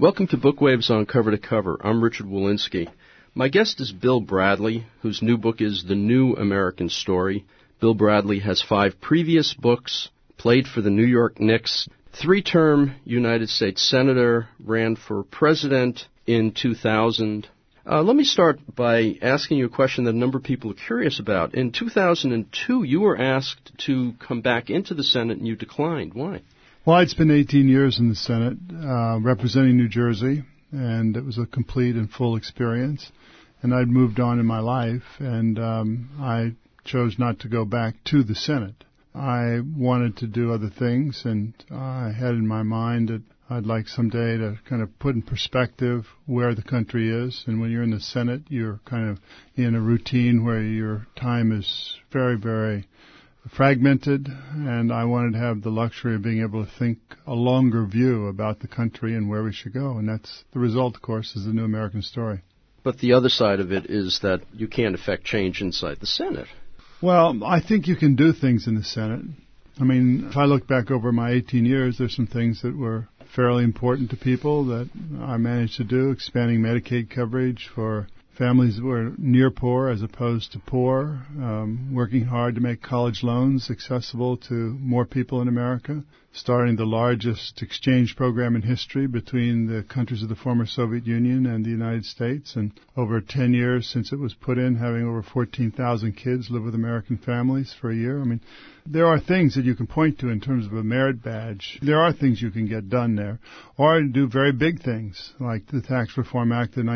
Welcome to Bookwaves on Cover to Cover. I'm Richard Walensky. My guest is Bill Bradley, whose new book is The New American Story. Bill Bradley has 5 previous books, played for the New York Knicks, 3-term United States Senator, ran for president in 2000. Let me start by asking you a question that a number of people are curious about. In 2002, you were asked to come back into the Senate and you declined. Why? Well, I'd spent 18 years in the Senate representing New Jersey, and it was a complete and full experience. And I'd moved on in my life, and I chose not to go back to the Senate. I wanted to do other things, and I had in my mind that I'd like someday to kind of put in perspective where the country is. And when you're in the Senate, you're kind of in a routine where your time is very, very fragmented, and I wanted to have the luxury of being able to think a longer view about the country and where we should go. And that's the result, of course, is The New American Story. But the other side of it is that you can't affect change inside the Senate. Well, I think you can do things in the Senate. I mean, if I look back over my 18 years, there's some things that were fairly important to people that I managed to do, expanding Medicaid coverage for families that were near poor as opposed to poor, working hard to make college loans accessible to more people in America, starting the largest exchange program in history between the countries of the former Soviet Union and the United States, and over 10 years since it was put in, having over 14,000 kids live with American families for a year. I mean, there are things that you can point to in terms of a merit badge. There are things you can get done there, or do very big things, like the Tax Reform Act of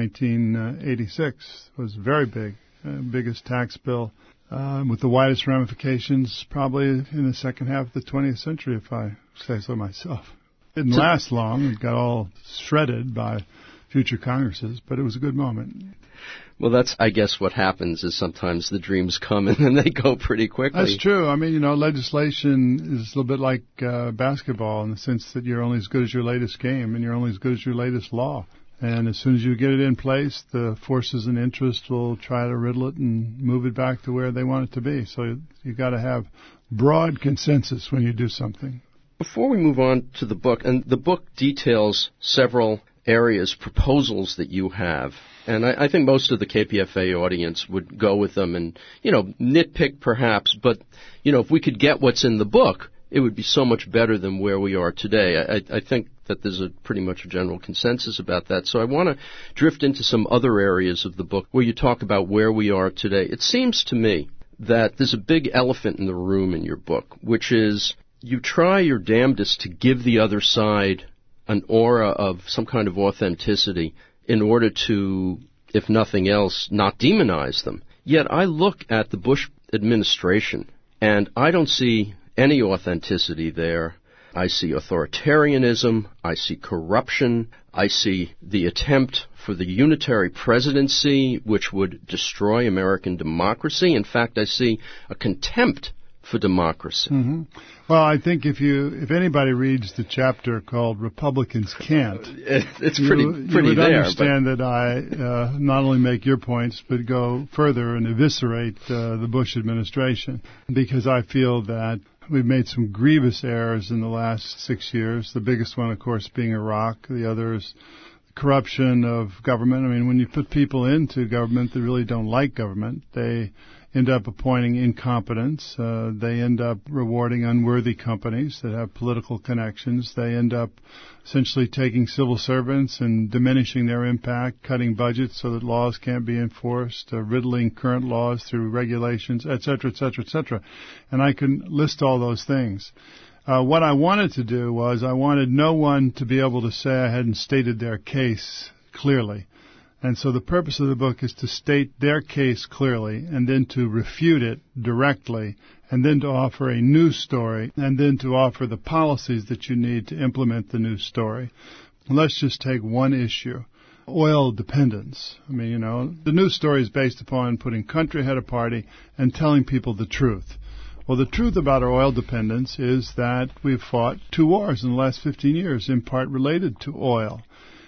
1986 was very big, biggest tax bill with the widest ramifications probably in the second half of the 20th century, if I say so myself. It didn't last long. It got all shredded by future Congresses, but it was a good moment. Well, that's, I guess, what happens is sometimes the dreams come and then they go pretty quickly. That's true. I mean, you know, legislation is a little bit like basketball in the sense that you're only as good as your latest game and you're only as good as your latest law. And as soon as you get it in place, the forces and interests will try to riddle it and move it back to where they want it to be. So you've got to have broad consensus when you do something. Before we move on to the book, and the book details several areas, proposals that you have, and I think most of the KPFA audience would go with them and, you know, nitpick perhaps, but, you know, if we could get what's in the book, it would be so much better than where we are today. I think that there's a pretty much a general consensus about that. So I want to drift into some other areas of the book where you talk about where we are today. It seems to me that there's a big elephant in the room in your book, which is you try your damnedest to give the other side an aura of some kind of authenticity in order to, if nothing else, not demonize them. Yet I look at the Bush administration, and I don't see any authenticity there. I see authoritarianism, I see corruption, I see the attempt for the unitary presidency, which would destroy American democracy. In fact, I see a contempt for democracy. Mm-hmm. Well, I think if anybody reads the chapter called Republicans Can't, it's pretty you would there. Understand that I not only make your points, but go further and eviscerate the Bush administration, because I feel that we've made some grievous errors in the last 6 years, the biggest one, of course, being Iraq. The other is corruption of government. I mean, when you put people into government that really don't like government, they end up appointing incompetents. They end up rewarding unworthy companies that have political connections. They end up essentially taking civil servants and diminishing their impact, cutting budgets so that laws can't be enforced, riddling current laws through regulations, et cetera, et cetera, et cetera. And I can list all those things. What I wanted to do was I wanted no one to be able to say I hadn't stated their case clearly. And so the purpose of the book is to state their case clearly and then to refute it directly and then to offer a new story and then to offer the policies that you need to implement the new story. Let's just take one issue, oil dependence. I mean, you know, the news story is based upon putting country ahead of party and telling people the truth. Well, the truth about our oil dependence is that we've fought 2 wars in the last 15 years, in part related to oil.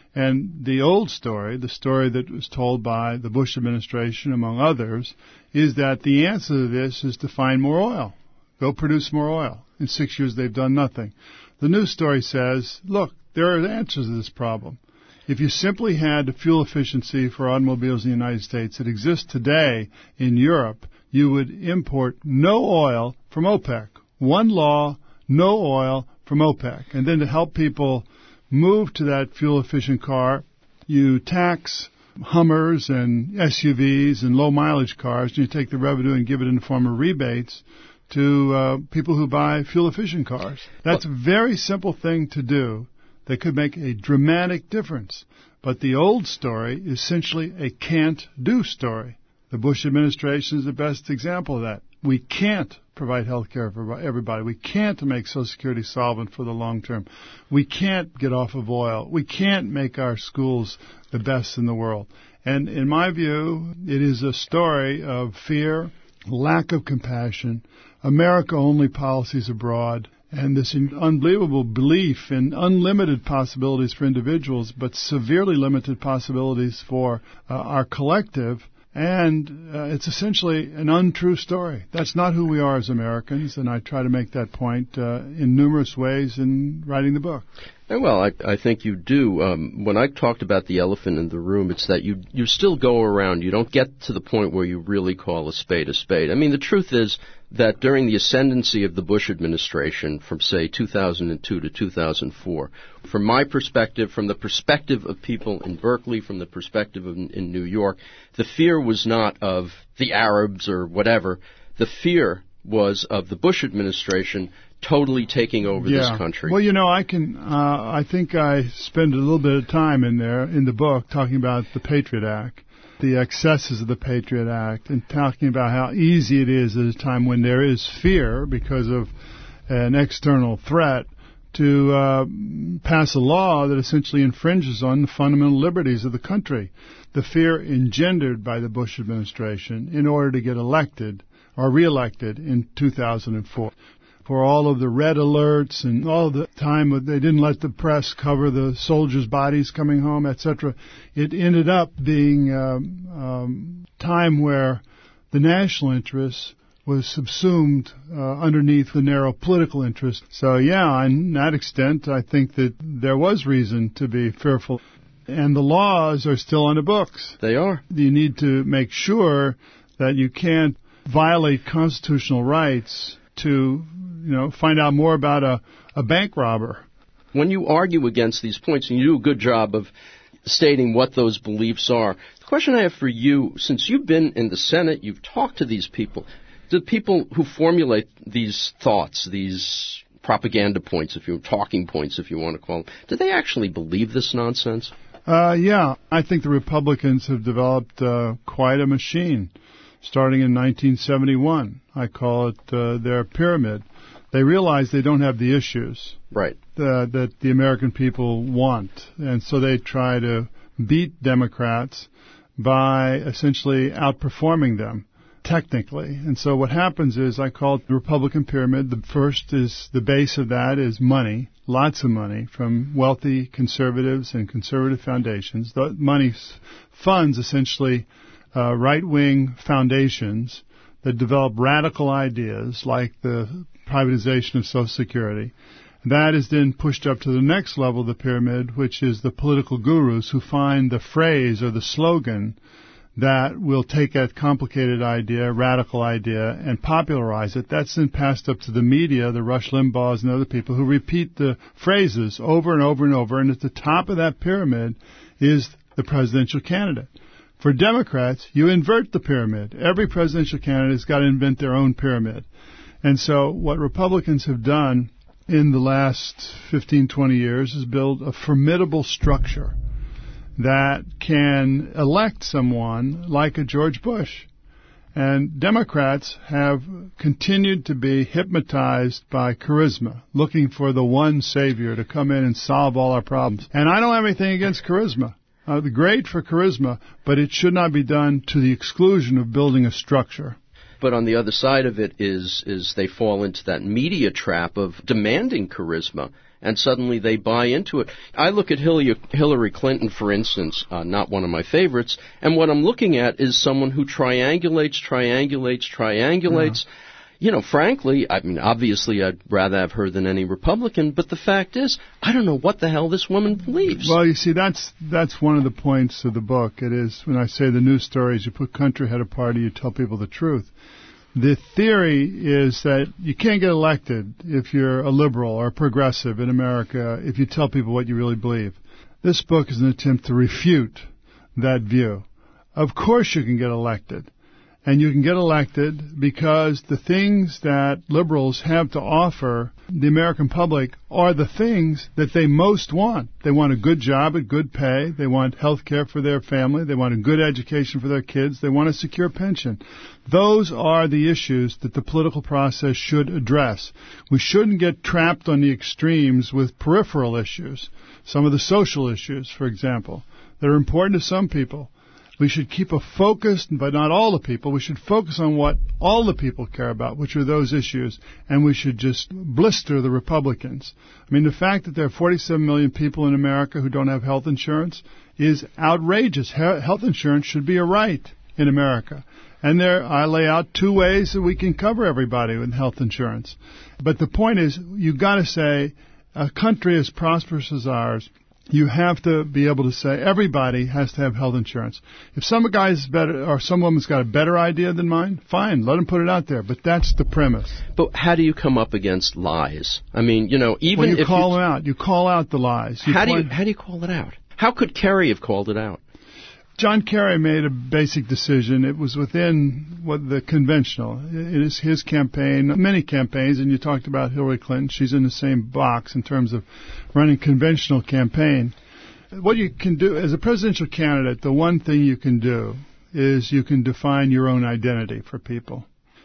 And the old story, the story that was told by the Bush administration, among others, is that the answer to this is to find more oil. Go produce more oil. In 6 years, they've done nothing. The new story says, look, there are answers to this problem. If you simply had the fuel efficiency for automobiles in the United States that exists today in Europe, you would import no oil from OPEC. One law, no oil from OPEC. And then to help people move to that fuel-efficient car, you tax Hummers and SUVs and low-mileage cars, and you take the revenue and give it in the form of rebates to people who buy fuel-efficient cars. That's a very simple thing to do that could make a dramatic difference. But the old story is essentially a can't-do story. The Bush administration is the best example of that. We can't provide health care for everybody. We can't make Social Security solvent for the long term. We can't get off of oil. We can't make our schools the best in the world. And in my view, it is a story of fear, lack of compassion, America-only policies abroad, and this unbelievable belief in unlimited possibilities for individuals, but severely limited possibilities for our collective. And it's essentially an untrue story. That's not who we are as Americans, and I try to make that point in numerous ways in writing the book. Well, I think you do. When I talked about the elephant in the room, it's that you still go around. You don't get to the point where you really call a spade a spade. I mean, the truth is that during the ascendancy of the Bush administration from, say, 2002 to 2004, from my perspective, from the perspective of people in Berkeley, from the perspective of in New York, the fear was not of the Arabs or whatever. The fear was of the Bush administration totally taking over this country. Well, I think I spend a little bit of time in there in the book talking about the Patriot Act, the excesses of the Patriot Act, and talking about how easy it is at a time when there is fear because of an external threat to pass a law that essentially infringes on the fundamental liberties of the country. The fear engendered by the Bush administration in order to get elected or reelected in 2004. For all of the red alerts and all the time they didn't let the press cover the soldiers' bodies coming home, etc., it ended up being time where the national interest was subsumed underneath the narrow political interest. So, on that extent, I think that there was reason to be fearful. And the laws are still on the books. They are. You need to make sure that you can't violate constitutional rights to find out more about a bank robber. When you argue against these points, and you do a good job of stating what those beliefs are, the question I have for you, since you've been in the Senate, you've talked to these people, the people who formulate these thoughts, these propaganda points, talking points, if you want to call them, do they actually believe this nonsense? I think the Republicans have developed quite a machine. Starting in 1971, I call it their pyramid. They realize they don't have the issues that the American people want, and so they try to beat Democrats by essentially outperforming them technically. And so what happens is I call it the Republican pyramid. The first is the base of that is money, lots of money from wealthy conservatives and conservative foundations. The money funds essentially right-wing foundations that develop radical ideas like the privatization of Social Security. That is then pushed up to the next level of the pyramid, which is the political gurus who find the phrase or the slogan that will take that complicated idea, radical idea, and popularize it. That's then passed up to the media, the Rush Limbaughs and other people who repeat the phrases over and over and over. And at the top of that pyramid is the presidential candidate. For Democrats, you invert the pyramid. Every presidential candidate has got to invent their own pyramid. And so what Republicans have done in the last 15, 20 years is build a formidable structure that can elect someone like a George Bush. And Democrats have continued to be hypnotized by charisma, looking for the one savior to come in and solve all our problems. And I don't have anything against charisma. Great for charisma, but it should not be done to the exclusion of building a structure. But on the other side of it is they fall into that media trap of demanding charisma, and suddenly they buy into it. I look at Hillary Clinton, for instance, not one of my favorites, and what I'm looking at is someone who triangulates. frankly, I mean, obviously I'd rather have her than any Republican, but the fact is, I don't know what the hell this woman believes. Well, you see, that's one of the points of the book. It is, when I say the news stories, you put country ahead of party, you tell people the truth. The theory is that you can't get elected if you're a liberal or a progressive in America if you tell people what you really believe. This book is an attempt to refute that view. Of course you can get elected. And you can get elected because the things that liberals have to offer the American public are the things that they most want. They want a good job at good pay. They want health care for their family. They want a good education for their kids. They want a secure pension. Those are the issues that the political process should address. We shouldn't get trapped on the extremes with peripheral issues. Some of the social issues, for example, that are important to some people. We should keep a focus, but not all the people. We should focus on what all the people care about, which are those issues, and we should just blister the Republicans. I mean, the fact that there are 47 million people in America who don't have health insurance is outrageous. Health insurance should be a right in America. And I lay out 2 ways that we can cover everybody with health insurance. But the point is, you've got to say, a country as prosperous as ours, you have to be able to say everybody has to have health insurance. If some guy's better or some woman's got a better idea than mine, fine, let them put it out there. But that's the premise. But how do you come up against lies? I mean, even well, if call them out. You call out the lies. How do you call it out? How could Kerry have called it out? John Kerry made a basic decision. It was within the conventional. It is his campaign, many campaigns, and you talked about Hillary Clinton. She's in the same box in terms of running conventional campaign. What you can do as a presidential candidate, the one thing you can do is you can define your own identity for people.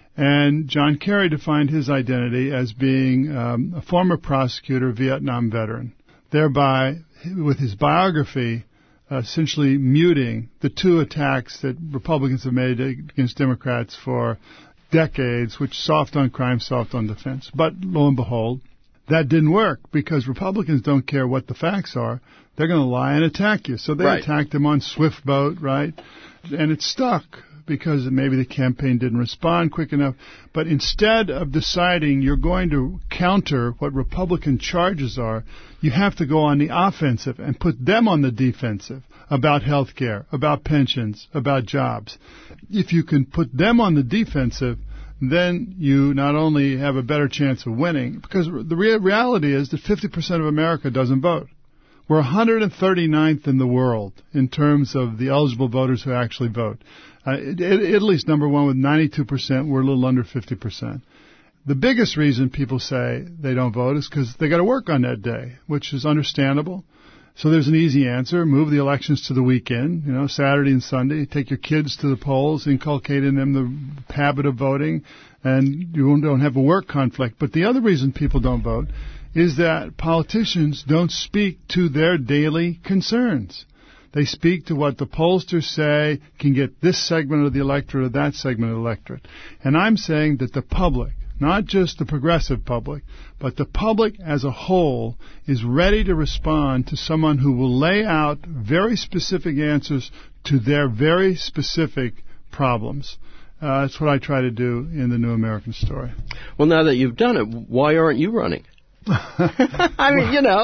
And John Kerry defined his identity as being a former prosecutor, Vietnam veteran, thereby, with his biography, essentially muting the 2 attacks that Republicans have made against Democrats for decades, which soft on crime, soft on defense. But lo and behold, that didn't work because Republicans don't care what the facts are. They're going to lie and attack you. So they attacked him on Swift Boat, right? And it stuck because maybe the campaign didn't respond quick enough. But instead of deciding you're going to counter what Republican charges are, you have to go on the offensive and put them on the defensive about health care, about pensions, about jobs. If you can put them on the defensive, then you not only have a better chance of winning, because the reality is that 50% of America doesn't vote. We're 139th in the world in terms of the eligible voters who actually vote. Italy's number 1 with 92%. We're a little under 50%. The biggest reason people say they don't vote is because they got to work on that day, which is understandable. So there's an easy answer. Move the elections to the weekend, Saturday and Sunday. Take your kids to the polls, inculcate in them the habit of voting, and you don't have a work conflict. But the other reason people don't vote is that politicians don't speak to their daily concerns. They speak to what the pollsters say can get this segment of the electorate or that segment of the electorate. And I'm saying that the public, not just the progressive public, but the public as a whole is ready to respond to someone who will lay out very specific answers to their very specific problems. That's what I try to do in the New American Story. Well, now that you've done it, why aren't you running? I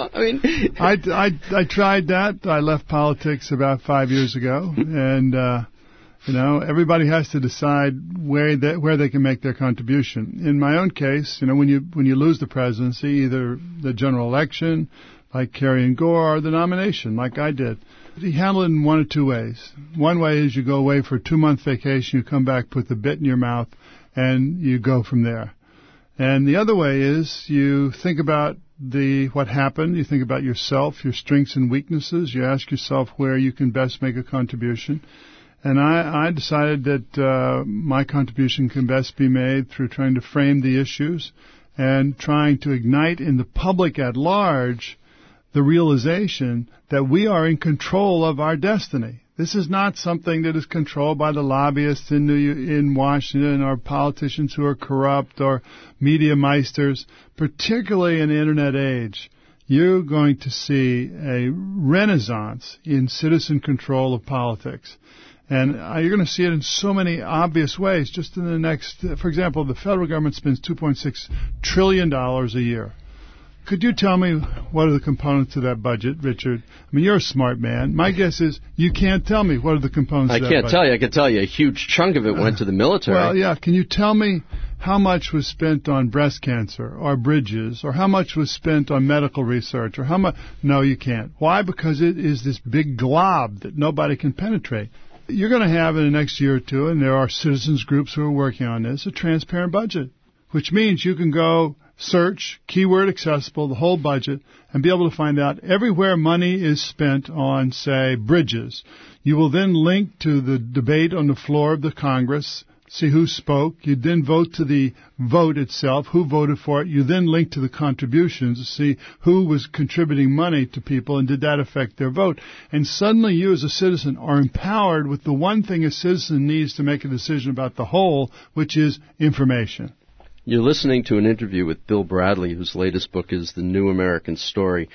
tried that. I left politics about 5 years ago, and everybody has to decide where they can make their contribution. In my own case, when you lose the presidency, either the general election, like Kerry and Gore, or the nomination, like I did, you handle it in 1 or 2 ways. One way is you go away for a 2-month vacation, you come back, put the bit in your mouth, and you go from there. And the other way is you think about what happened, you think about yourself, your strengths and weaknesses, you ask yourself where you can best make a contribution. And I decided that my contribution can best be made through trying to frame the issues and trying to ignite in the public at large the realization that we are in control of our destiny. This is not something that is controlled by the lobbyists in Washington or politicians who are corrupt or media meisters, particularly in the Internet age. You're going to see a renaissance in citizen control of politics. And you're going to see it in so many obvious ways. Just in the next, for example, the federal government spends $2.6 trillion a year. Could you tell me what are the components of that budget, Richard? I mean, you're a smart man. My guess is you can't tell me what are the components of that budget. I can't tell you. I can tell you a huge chunk of it went to the military. Well, yeah. Can you tell me how much was spent on breast cancer or bridges, or how much was spent on medical research, or how much? No, you can't. Why? Because it is this big glob that nobody can penetrate. You're going to have in the next year or two, and there are citizens groups who are working on this, a transparent budget, which means you can go search, keyword accessible, the whole budget, and be able to find out everywhere money is spent on, say, bridges. You will then link to the debate on the floor of the Congress, see who spoke. You then vote to the vote itself, who voted for it. You then link to the contributions to see who was contributing money to people and did that affect their vote. And suddenly you as a citizen are empowered with the one thing a citizen needs to make a decision about the whole, which is information. You're listening to an interview with Bill Bradley, whose latest book is The New American Story.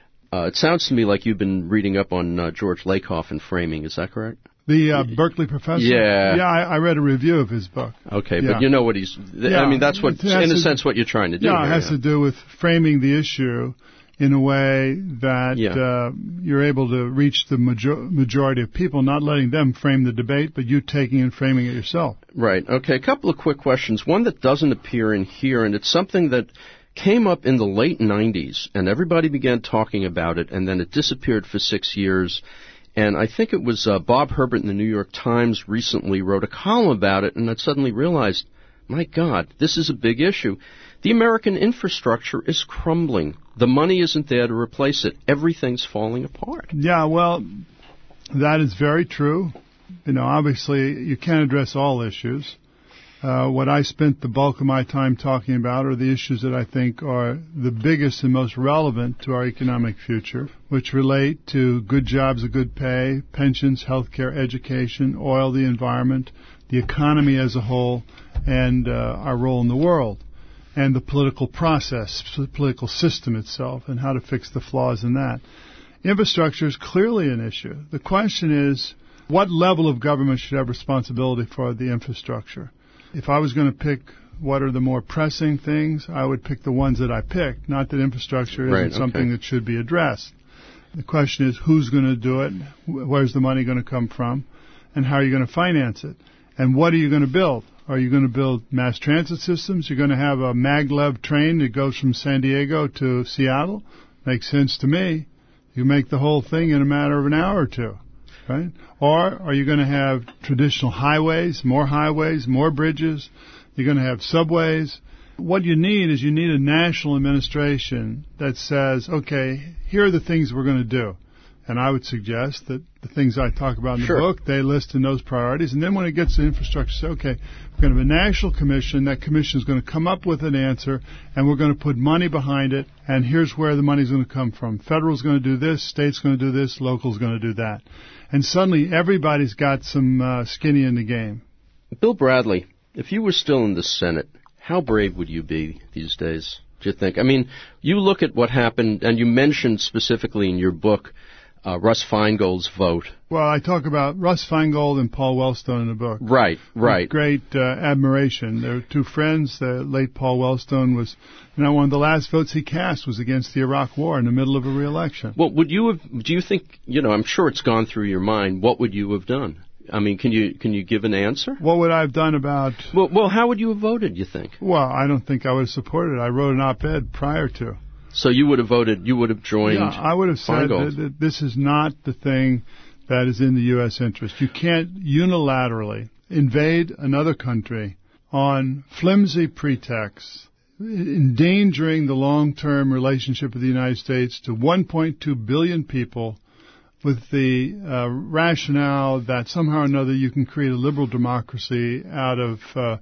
It sounds to me like you've been reading up on George Lakoff and framing. Is that correct? The Berkeley professor? Yeah. Yeah, I read a review of his book. Okay, yeah. But you know what he's... I mean, that's what, in a sense, what you're trying to do. Yeah, it has to do with framing the issue in a way that you're able to reach the majority of people, not letting them frame the debate, but you taking and framing it yourself. Right. Okay, a couple of quick questions. One that doesn't appear in here, and it's something that came up in the late 90s, and everybody began talking about it, and then it disappeared for 6 years. And I think it was Bob Herbert in the New York Times recently wrote a column about it, and I suddenly realized, my God, this is a big issue. The American infrastructure is crumbling. The money isn't there to replace it. Everything's falling apart. Yeah, well, that is very true. You know, obviously, you can't address all issues. What I spent the bulk of my time talking about are the issues that I think are the biggest and most relevant to our economic future, which relate to good jobs at good pay, pensions, healthcare, education, oil, the environment, the economy as a whole, and our role in the world, and the political process, the political system itself, and how to fix the flaws in that. Infrastructure is clearly an issue. The question is, what level of government should have responsibility for the infrastructure? If I was going to pick what are the more pressing things, I would pick the ones that I picked, not that infrastructure isn't something that should be addressed. The question is, who's going to do it? Where's the money going to come from? And how are you going to finance it? And what are you going to build? Are you going to build mass transit systems? You're going to have a maglev train that goes from San Diego to Seattle? Makes sense to me. You make the whole thing in a matter of an hour or two. Right? Or are you going to have traditional highways, more bridges? You're going to have subways. What you need is you need a national administration that says, okay, here are the things we're going to do. And I would suggest that the things I talk about in the book, they list in those priorities. And then when it gets to infrastructure, say, okay, we're going to have a national commission. That commission is going to come up with an answer, and we're going to put money behind it. And here's where the money's going to come from. Federal's going to do this, state's going to do this, local's going to do that. And suddenly everybody's got some skin in the game. Bill Bradley, if you were still in the Senate, how brave would you be these days, do you think? I mean, you look at what happened, and you mentioned specifically in your book Russ Feingold's vote. Well, I talk about Russ Feingold and Paul Wellstone in the book. Right. With great admiration. They're two friends. The late Paul Wellstone was, one of the last votes he cast was against the Iraq War in the middle of a re-election. Well, do you think, I'm sure it's gone through your mind, what would you have done? I mean, can you give an answer? What would I have done about... Well, how would you have voted, you think? Well, I don't think I would have supported it. I wrote an op-ed prior to. So you would have voted, you would have joined Feingold. Yeah, I would have said that this is not the thing that is in the U.S. interest. You can't unilaterally invade another country on flimsy pretexts, endangering the long-term relationship of the United States to 1.2 billion people with the rationale that somehow or another you can create a liberal democracy out of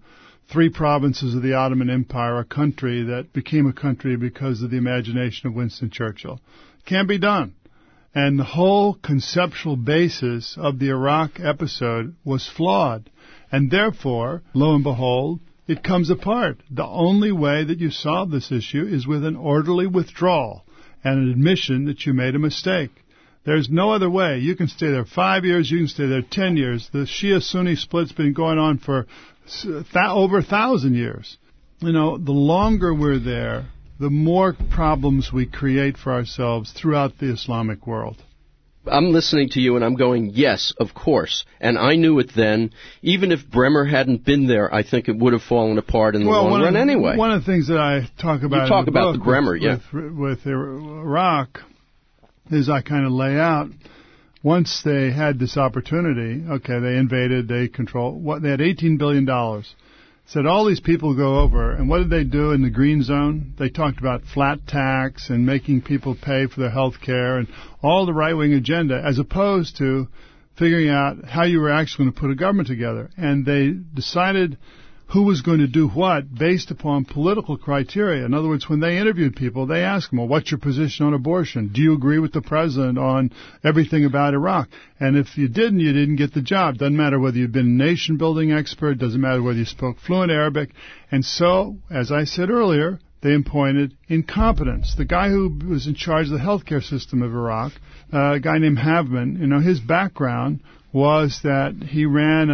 3 provinces of the Ottoman Empire, a country that became a country because of the imagination of Winston Churchill. Can't be done. And the whole conceptual basis of the Iraq episode was flawed. And therefore, lo and behold, it comes apart. The only way that you solve this issue is with an orderly withdrawal and an admission that you made a mistake. There's no other way. You can stay there 5 years, you can stay there 10 years. The Shia-Sunni split's been going on for over 1,000 years. The longer we're there, the more problems we create for ourselves throughout the Islamic world. I'm listening to you and I'm going, yes, of course. And I knew it then. Even if Bremer hadn't been there, I think it would have fallen apart in the long run anyway. One of the things that I talk about the Bremer, with Iraq is I kind of lay out, once they had this opportunity, okay, they invaded, they controlled, they had $18 billion. Said all these people go over, and what did they do in the green zone? They talked about flat tax and making people pay for their health care and all the right-wing agenda, as opposed to figuring out how you were actually going to put a government together. And they decided who was going to do what based upon political criteria. In other words, when they interviewed people, they asked them, well, what's your position on abortion? Do you agree with the president on everything about Iraq? And if you didn't get the job. Doesn't matter whether you'd been a nation-building expert. Doesn't matter whether you spoke fluent Arabic. And so, as I said earlier, they appointed incompetence. The guy who was in charge of the healthcare system of Iraq, a guy named Havman, his background was that he ran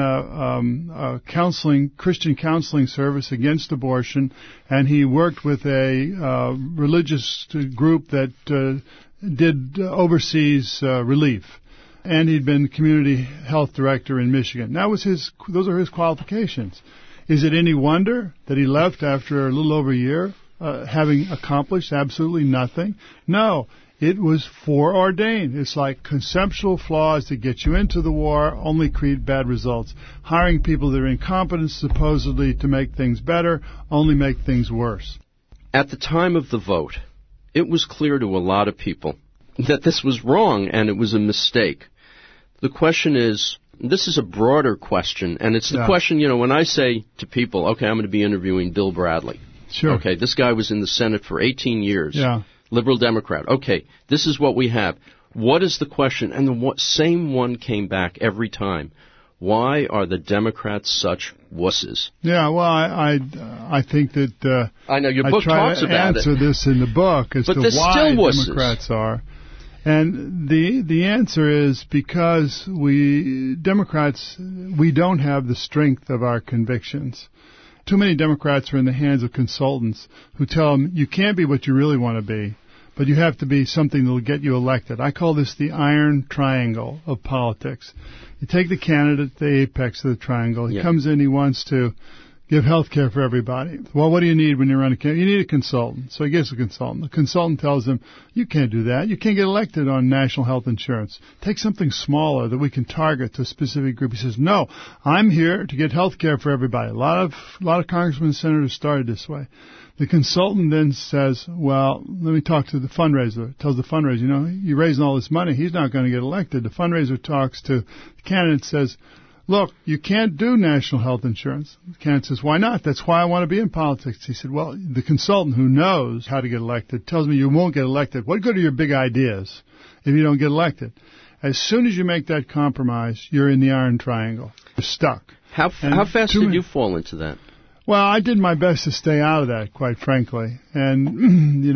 a Christian counseling service against abortion, and he worked with a religious group that did overseas relief. And he'd been community health director in Michigan. Those are his qualifications. Is it any wonder that he left after a little over a year, having accomplished absolutely nothing? No. It was foreordained. It's like conceptual flaws that get you into the war only create bad results. Hiring people that are incompetent supposedly to make things better only make things worse. At the time of the vote, it was clear to a lot of people that this was wrong and it was a mistake. The question is, this is a broader question, and it's the question, when I say to people, okay, I'm going to be interviewing Bill Bradley. Sure. Okay, this guy was in the Senate for 18 years. Yeah. Liberal Democrat. Okay, this is what we have. What is the question? And the same one came back every time. Why are the Democrats such wusses? Yeah, well, I think that I know your book talks about it. I answer this in the book as but to why Democrats are. And the answer is because Democrats don't have the strength of our convictions. Too many Democrats are in the hands of consultants who tell them you can't be what you really want to be, but you have to be something that will get you elected. I call this the iron triangle of politics. You take the candidate, the apex of the triangle. He comes in, he wants to give health care for everybody. Well, what do you need when you run a campaign? You need a consultant. So he gets a consultant. The consultant tells him, you can't do that. You can't get elected on national health insurance. Take something smaller that we can target to a specific group. He says, no, I'm here to get health care for everybody. A lot of congressmen and senators started this way. The consultant then says, well, let me talk to the fundraiser. Tells the fundraiser, you're raising all this money. He's not going to get elected. The fundraiser talks to the candidate, says, look, you can't do national health insurance. The candidate says, why not? That's why I want to be in politics. He said, well, the consultant who knows how to get elected tells me you won't get elected. What good are your big ideas if you don't get elected? As soon as you make that compromise, you're in the iron triangle. You're stuck. How fast did you fall into that? Well, I did my best to stay out of that, quite frankly. And,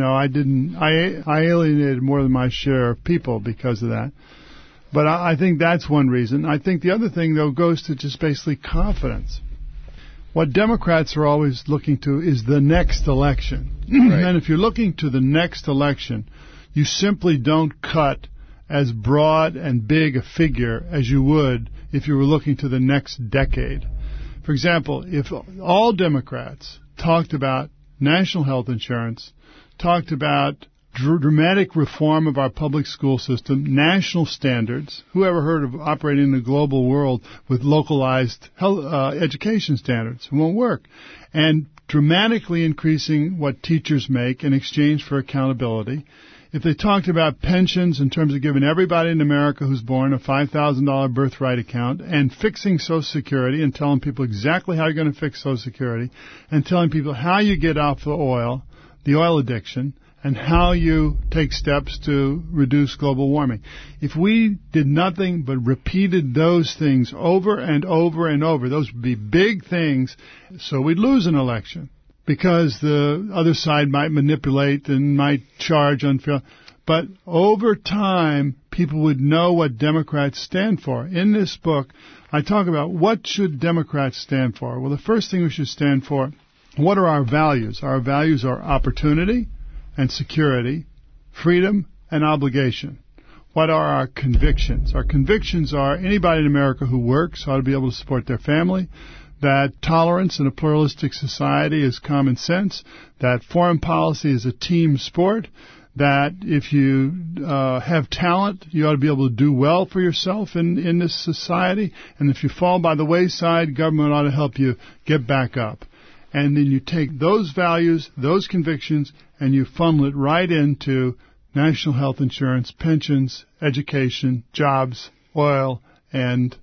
I alienated more than my share of people because of that. But I think that's one reason. I think the other thing, though, goes to just basically confidence. What Democrats are always looking to is the next election. Right. And if you're looking to the next election, you simply don't cut as broad and big a figure as you would if you were looking to the next decade. For example, if all Democrats talked about national health insurance, talked about dramatic reform of our public school system, national standards. Who ever heard of operating in a global world with localized education standards? It won't work. And dramatically increasing what teachers make in exchange for accountability. If they talked about pensions in terms of giving everybody in America who's born a $5,000 birthright account and fixing Social Security and telling people exactly how you're going to fix Social Security and telling people how you get off the oil addiction, and how you take steps to reduce global warming. If we did nothing but repeated those things over and over and over, those would be big things, so we'd lose an election because the other side might manipulate and might charge unfair. But over time, people would know what Democrats stand for. In this book, I talk about what should Democrats stand for. Well, the first thing we should stand for, what are our values? Our values are opportunity and security, freedom and obligation. What are our convictions? Our convictions are anybody in America who works ought to be able to support their family, that tolerance in a pluralistic society is common sense, that foreign policy is a team sport, that if you have talent, you ought to be able to do well for yourself in this society, and if you fall by the wayside, government ought to help you get back up. And then you take those values, those convictions, and you funnel it right into national health insurance, pensions, education, jobs, oil, and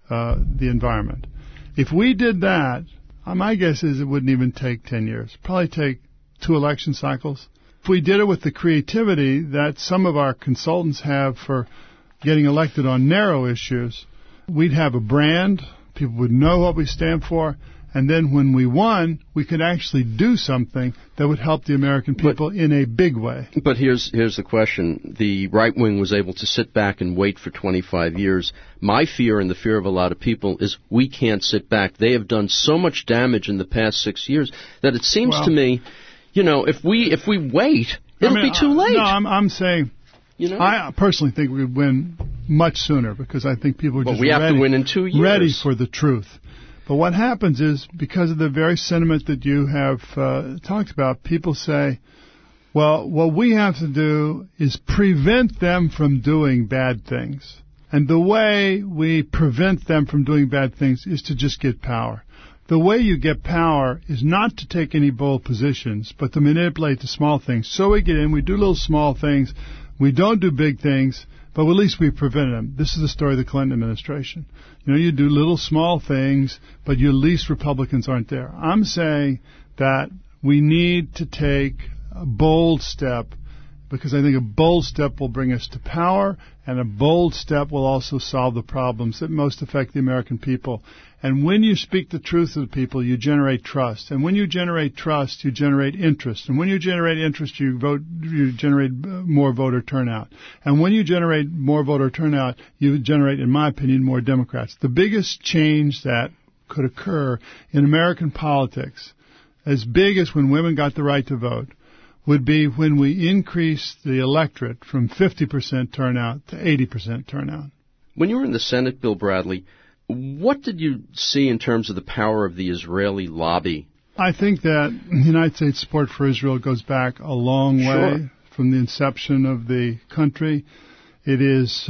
the environment. If we did that, my guess is it wouldn't even take 10 years. Probably take 2 election cycles. If we did it with the creativity that some of our consultants have for getting elected on narrow issues, we'd have a brand, people would know what we stand for, and then when we won, we could actually do something that would help the American people in a big way. But here's the question. The right wing was able to sit back and wait for 25 years. My fear and the fear of a lot of people is we can't sit back. They have done so much damage in the past 6 years that it seems to me, if we wait, it'll be too late. No, I'm saying, I personally think we would win much sooner because I think people are just have to win in 2 years. Ready for the truth. But what happens is, because of the very sentiment that you have talked about, people say, well, what we have to do is prevent them from doing bad things. And the way we prevent them from doing bad things is to just get power. The way you get power is not to take any bold positions, but to manipulate the small things. So we get in, we do little small things, we don't do big things, but at least we prevented them. This is the story of the Clinton administration. You do little small things, but at least Republicans aren't there. I'm saying that we need to take a bold step, because I think a bold step will bring us to power, and a bold step will also solve the problems that most affect the American people. And when you speak the truth to the people, you generate trust. And when you generate trust, you generate interest. And when you generate interest, you generate more voter turnout. And when you generate more voter turnout, you generate, in my opinion, more Democrats. The biggest change that could occur in American politics, as big as when women got the right to vote, would be when we increase the electorate from 50% turnout to 80% turnout. When you were in the Senate, Bill Bradley, what did you see in terms of the power of the Israeli lobby? I think that the United States support for Israel goes back a long way from the inception of the country. It is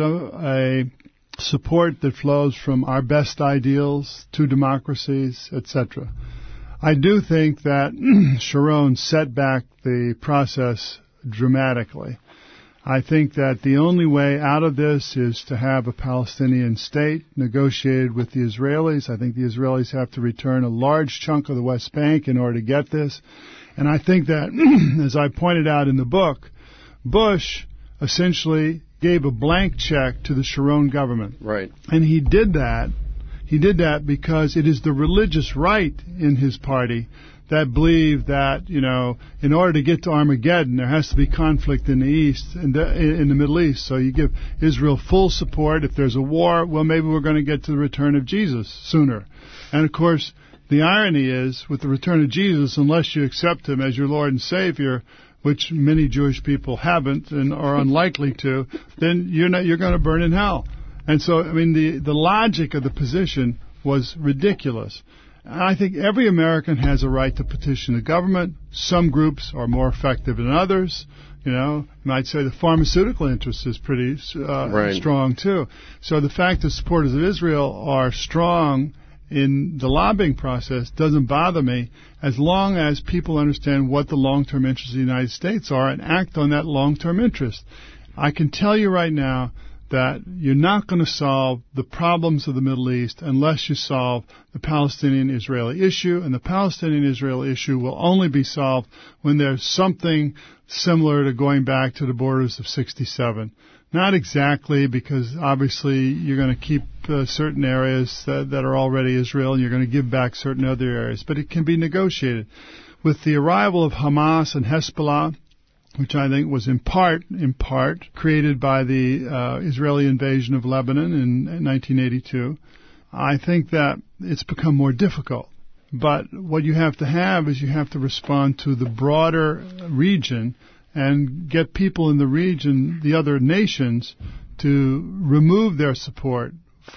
a support that flows from our best ideals, 2 democracies, etc. I do think that Sharon set back the process dramatically. I think that the only way out of this is to have a Palestinian state negotiated with the Israelis. I think the Israelis have to return a large chunk of the West Bank in order to get this. And I think that, as I pointed out in the book, Bush essentially gave a blank check to the Sharon government. Right. And he did that. He did that because it is the religious right in his party that believe that, in order to get to Armageddon, there has to be conflict in the East, in the Middle East. So you give Israel full support. If there's a war, well, maybe we're going to get to the return of Jesus sooner. And of course, the irony is, with the return of Jesus, unless you accept him as your Lord and Savior, which many Jewish people haven't and are unlikely to, then you're going to burn in hell. And so, the logic of the position was ridiculous. I think every American has a right to petition the government. Some groups are more effective than others. You might say the pharmaceutical interest is pretty strong, too. So the fact that supporters of Israel are strong in the lobbying process doesn't bother me, as long as people understand what the long-term interests of the United States are and act on that long-term interest. I can tell you right now that you're not going to solve the problems of the Middle East unless you solve the Palestinian-Israeli issue, and the Palestinian-Israeli issue will only be solved when there's something similar to going back to the borders of 67. Not exactly, because obviously you're going to keep certain areas that are already Israel, and you're going to give back certain other areas, but it can be negotiated. With the arrival of Hamas and Hezbollah, which I think was in part created by the Israeli invasion of Lebanon in 1982. I think that it's become more difficult. But what you have to have is you have to respond to the broader region and get people in the region, the other nations, to remove their support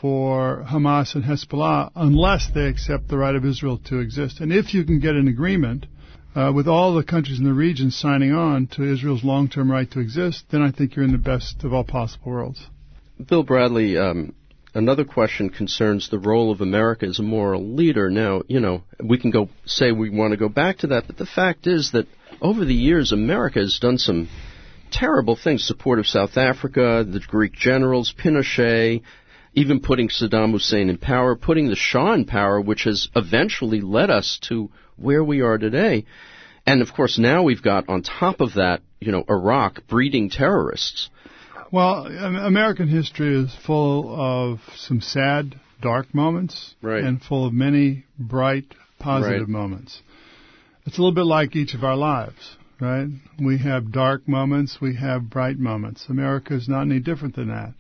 for Hamas and Hezbollah unless they accept the right of Israel to exist. And if you can get an agreement with all the countries in the region signing on to Israel's long-term right to exist, then I think you're in the best of all possible worlds. Bill Bradley, another question concerns the role of America as a moral leader. Now, we can say we want to go back to that, but the fact is that over the years, America has done some terrible things. Support of South Africa, the Greek generals, Pinochet, even putting Saddam Hussein in power, putting the Shah in power, which has eventually led us to where we are today. And, of course, now we've got, on top of that, Iraq breeding terrorists. Well, American history is full of some sad, dark moments, right, and full of many bright, positive moments. It's a little bit like each of our lives, right? We have dark moments, we have bright moments. America is not any different than that.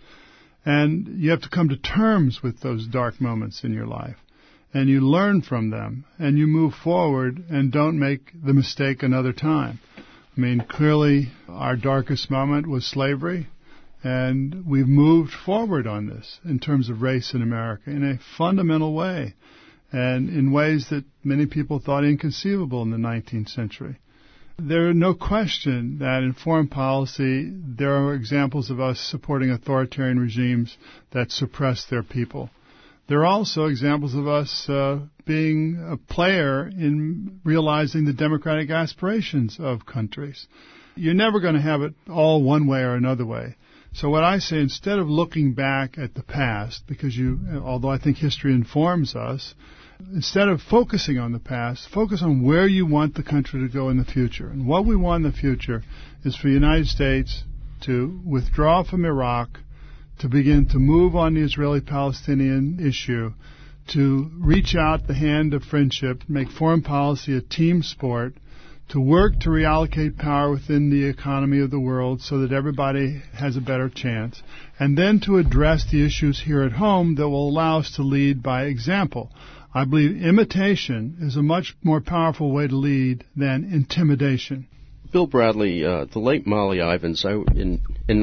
And you have to come to terms with those dark moments in your life. And you learn from them, and you move forward and don't make the mistake another time. I mean, clearly our darkest moment was slavery, and we've moved forward on this in terms of race in America in a fundamental way, and in ways that many people thought inconceivable in the 19th century. There are no question that in foreign policy there are examples of us supporting authoritarian regimes that suppress their people. There are also examples of us being a player in realizing the democratic aspirations of countries. You're never going to have it all one way or another way. So what I say, instead of looking back at the past, because although I think history informs us, instead of focusing on the past, focus on where you want the country to go in the future. And what we want in the future is for the United States to withdraw from Iraq, to begin to move on the Israeli-Palestinian issue, to reach out the hand of friendship, make foreign policy a team sport, to work to reallocate power within the economy of the world so that everybody has a better chance, and then to address the issues here at home that will allow us to lead by example. I believe imitation is a much more powerful way to lead than intimidation. Bill Bradley, the late Molly Ivins, in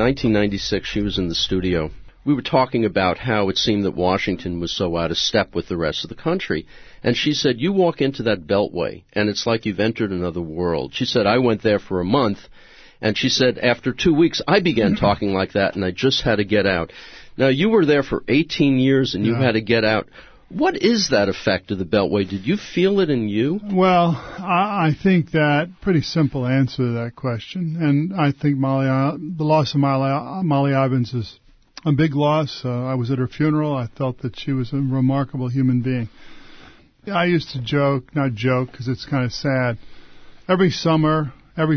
1996, she was in the studio. We were talking about how it seemed that Washington was so out of step with the rest of the country. And she said, you walk into that beltway, and it's like you've entered another world. She said, I went there for a month, and she said, after 2 weeks, I began talking like that, and I just had to get out. Now, you were there for 18 years, and you had to get out. What is that effect of the Beltway? Did you feel it in you? Well, I think that pretty simple answer to that question. And I think the loss of Molly Ivins is a big loss. I was at her funeral. I felt that she was a remarkable human being. I used to not joke because it's kind of sad. Every summer,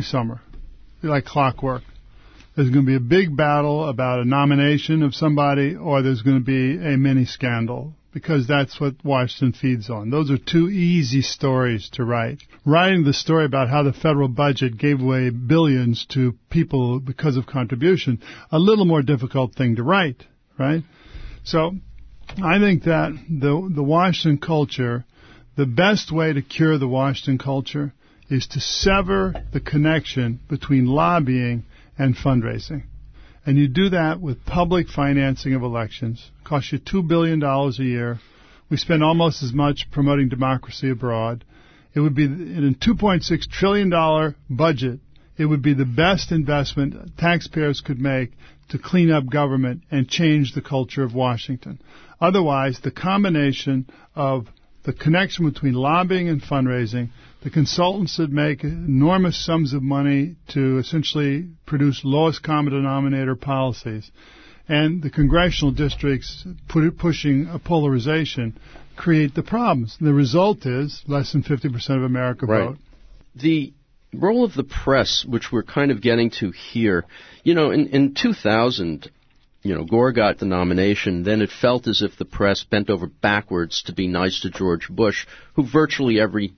like clockwork, there's going to be a big battle about a nomination of somebody, or there's going to be a mini scandal. Because that's what Washington feeds on. Those are two easy stories to write. Writing the story about how the federal budget gave away billions to people because of contribution, a little more difficult thing to write, right? So I think that the Washington culture, the best way to cure the Washington culture is to sever the connection between lobbying and fundraising. And you do that with public financing of elections. It costs you $2 billion a year. We spend almost as much promoting democracy abroad. It would be, in a $2.6 trillion budget, it would be the best investment taxpayers could make to clean up government and change the culture of Washington. Otherwise, the combination of the connection between lobbying and fundraising, the consultants that make enormous sums of money to essentially produce lowest common denominator policies, and the congressional districts pushing a polarization create the problems. The result is less than 50% of America vote. The role of the press, which we're kind of getting to here, in 2000, Gore got the nomination. Then it felt as if the press bent over backwards to be nice to George Bush, who virtually every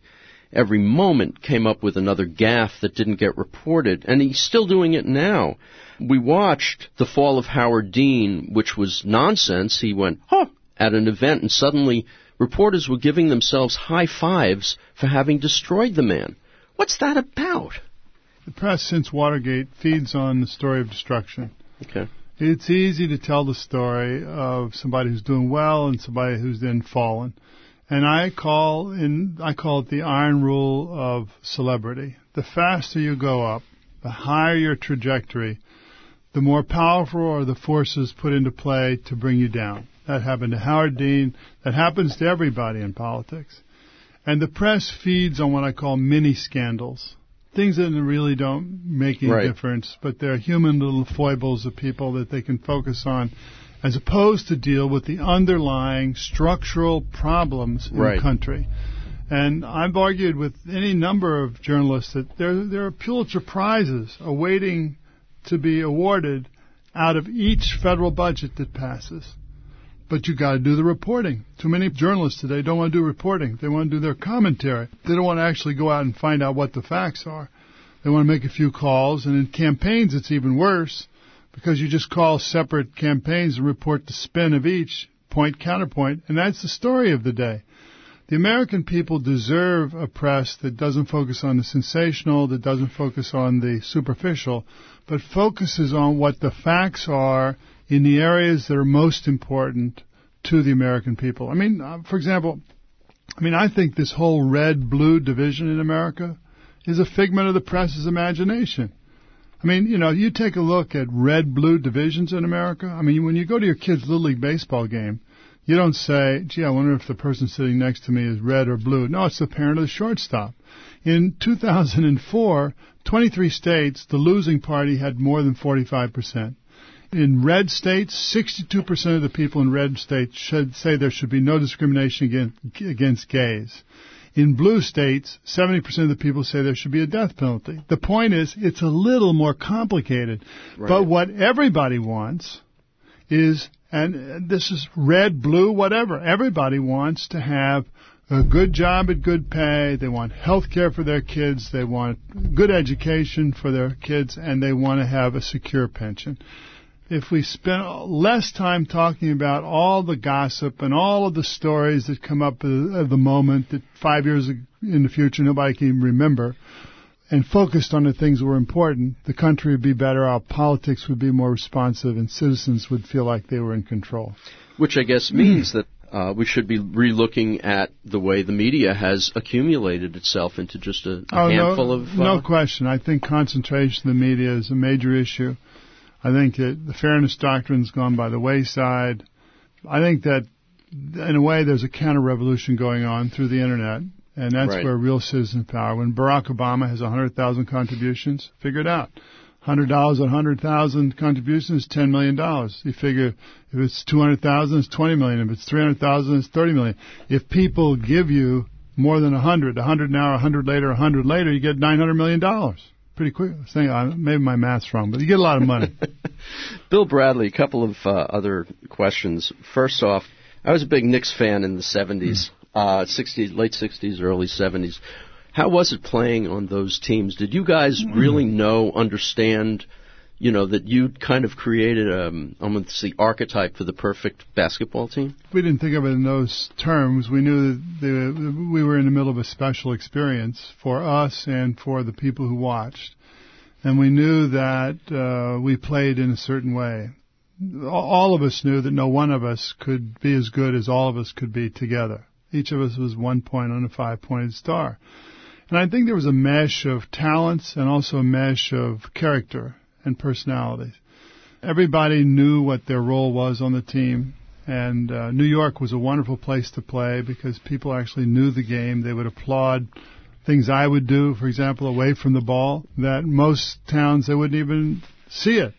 every moment came up with another gaffe that didn't get reported, and he's still doing it now. We watched the fall of Howard Dean, which was nonsense. He went, at an event, and suddenly reporters were giving themselves high fives for having destroyed the man. What's that about? The press, since Watergate, feeds on the story of destruction. Okay. It's easy to tell the story of somebody who's doing well and somebody who's then fallen. And I call it the iron rule of celebrity. The faster you go up, the higher your trajectory, the more powerful are the forces put into play to bring you down. That happened to Howard Dean. That happens to everybody in politics. And the press feeds on what I call mini scandals. Things that really don't make any difference, but they're human little foibles of people that they can focus on, as opposed to deal with the underlying structural problems in the country. And I've argued with any number of journalists that there are Pulitzer Prizes awaiting to be awarded out of each federal budget that passes. But you got to do the reporting. Too many journalists today don't want to do reporting. They want to do their commentary. They don't want to actually go out and find out what the facts are. They want to make a few calls, and in campaigns it's even worse because you just call separate campaigns and report the spin of each, point, counterpoint, and that's the story of the day. The American people deserve a press that doesn't focus on the sensational, that doesn't focus on the superficial, but focuses on what the facts are in the areas that are most important to the American people. I mean, for example, I think this whole red-blue division in America is a figment of the press's imagination. I mean, you take a look at red-blue divisions in America. I mean, when you go to your kid's Little League baseball game, you don't say, gee, I wonder if the person sitting next to me is red or blue. No, it's the parent of the shortstop. In 2004, 23 states, the losing party had more than 45%. In red states, 62% of the people in red states should say there should be no discrimination against gays. In blue states, 70% of the people say there should be a death penalty. The point is, it's a little more complicated. Right. But what everybody wants is, and this is red, blue, whatever, everybody wants to have a good job at good pay. They want health care for their kids. They want good education for their kids, and they want to have a secure pension. If we spend less time talking about all the gossip and all of the stories that come up at the moment that 5 years in the future nobody can even remember, and focused on the things that were important, the country would be better, our politics would be more responsive, and citizens would feel like they were in control. Which I guess means that we should be relooking at the way the media has accumulated itself into just a handful of... No question. I think concentration of the media is a major issue. I think that the fairness doctrine's gone by the wayside. I think that, in a way, there's a counter-revolution going on through the Internet, and that's where real citizen power. When Barack Obama has 100,000 contributions, figure it out. $100 on 100,000 contributions is $10 million. You figure if it's 200,000, it's 20 million. If it's 300,000, it's 30 million. If people give you more than 100 now, 100 later, 100 later, you get $900 million. Pretty quick. Maybe my math's wrong, but you get a lot of money. Bill Bradley, a couple of other questions. First off, I was a big Knicks fan in the 70s, late 60s, early 70s. How was it playing on those teams? Did you guys really understand, that you'd kind of created almost the archetype for the perfect basketball team? We didn't think of it in those terms. We knew that we were in the middle of a special experience for us and for the people who watched. And we knew that we played in a certain way. All of us knew that no one of us could be as good as all of us could be together. Each of us was 1 point on a 5-pointed star. And I think there was a mesh of talents and also a mesh of character and personalities. Everybody knew what their role was on the team, and New York was a wonderful place to play because people actually knew the game. They would applaud things I would do, for example, away from the ball, that most towns they wouldn't even see it,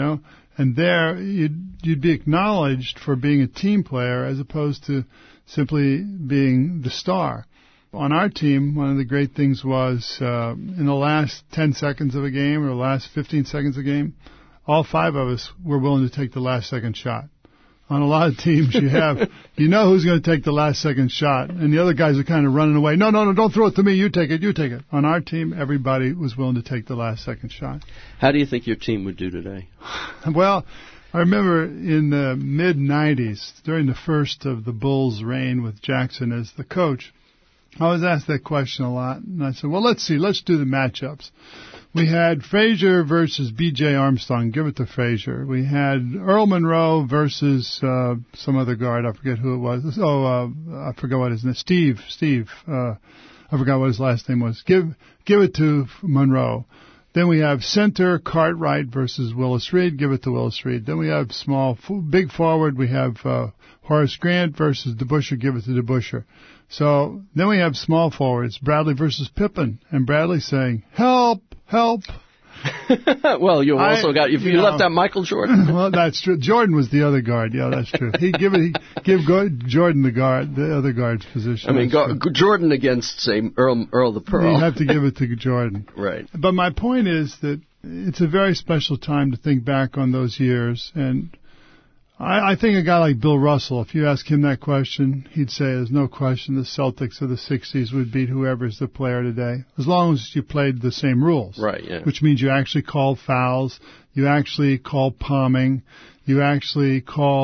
And there you'd be acknowledged for being a team player as opposed to simply being the star. On our team, one of the great things was in the last 10 seconds of a game or the last 15 seconds of a game, all 5 of us were willing to take the last second shot. On a lot of teams, you know who's going to take the last second shot, and the other guys are kind of running away. No, don't throw it to me. You take it. On our team, everybody was willing to take the last second shot. How do you think your team would do today? Well, I remember in the mid-'90s, during the first of the Bulls' reign with Jackson as the coach, I was asked that question a lot, and I said, well, let's see. Let's do the matchups. We had Frazier versus B.J. Armstrong. Give it to Frazier. We had Earl Monroe versus some other guard. I forget who it was. I forgot what his name. Steve. I forgot what his last name was. Give it to Monroe. Then we have center Cartwright versus Willis Reed. Give it to Willis Reed. Then we have big forward. We have Horace Grant versus DeBusschere. Give it to DeBusschere. So then we have small forwards, Bradley versus Pippen, and Bradley saying, "Help! Help!" Well, you left out Michael Jordan. Well, that's true. Jordan was the other guard. Yeah, that's true. Give Jordan the other guard's position. I mean, Jordan against, say, Earl the Pearl. You have to give it to Jordan. Right. But my point is that it's a very special time to think back on those years, and I think a guy like Bill Russell, if you ask him that question, he'd say there's no question the Celtics of the 60s would beat whoever's the player today, as long as you played the same rules. Right, yeah. Which means you actually called fouls, you actually called palming, you actually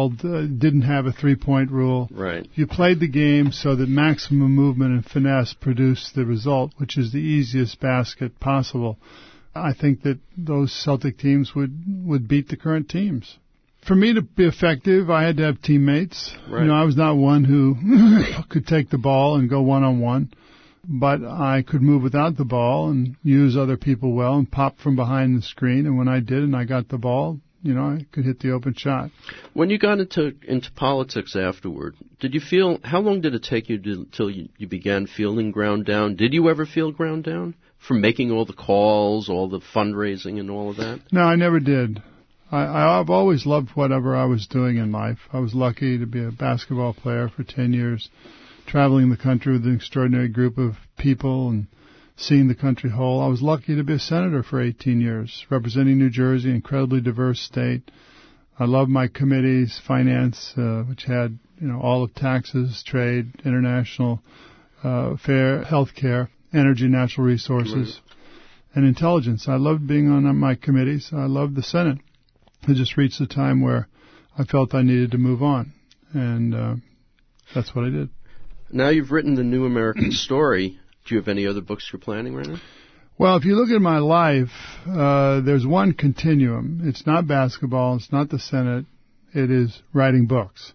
didn't have a three-point rule. Right. You played the game so that maximum movement and finesse produced the result, which is the easiest basket possible. I think that those Celtic teams would beat the current teams. For me to be effective, I had to have teammates. Right. I was not one who could take the ball and go one-on-one, but I could move without the ball and use other people well and pop from behind the screen. And when I did and I got the ball, I could hit the open shot. When you got into politics afterward, did you feel, how long did it take you till you began feeling ground down? Did you ever feel ground down from making all the calls, all the fundraising and all of that? No, I never did. I've always loved whatever I was doing in life. I was lucky to be a basketball player for 10 years, traveling the country with an extraordinary group of people and seeing the country whole. I was lucky to be a senator for 18 years, representing New Jersey, an incredibly diverse state. I love my committees, finance, which had all of taxes, trade, international affair, healthcare, energy, natural resources, and intelligence. I loved being on my committees. I loved the Senate. I just reached a time where I felt I needed to move on, and that's what I did. Now you've written The New American Story. Do you have any other books you're planning right now? Well, if you look at my life, there's one continuum. It's not basketball. It's not the Senate. It is writing books.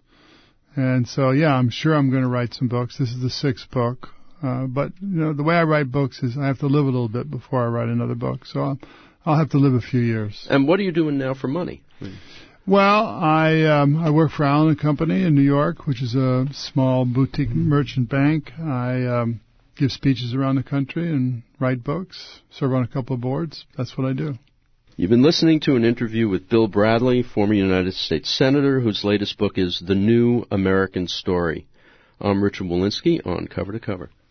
And so, I'm sure I'm going to write some books. This is the sixth book. But, the way I write books is I have to live a little bit before I write another book. So I'll have to live a few years. And what are you doing now for money? Well, I work for Allen & Company in New York, which is a small boutique merchant bank. I give speeches around the country and write books, serve on a couple of boards. That's what I do. You've been listening to an interview with Bill Bradley, former United States Senator, whose latest book is The New American Story. I'm Richard Wolinsky on Cover to Cover.